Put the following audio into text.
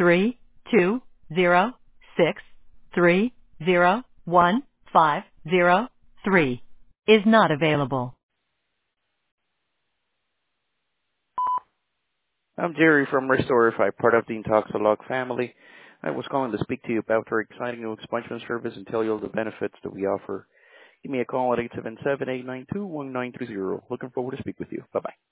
32063015003 is not available. I'm Jerry from Restorify, part of the Intoxilog family. I was calling to speak to you about our exciting new expungement service and tell you all the benefits that we offer. Give me a call at 877-892-1930. Looking forward to speak with you. Bye-bye.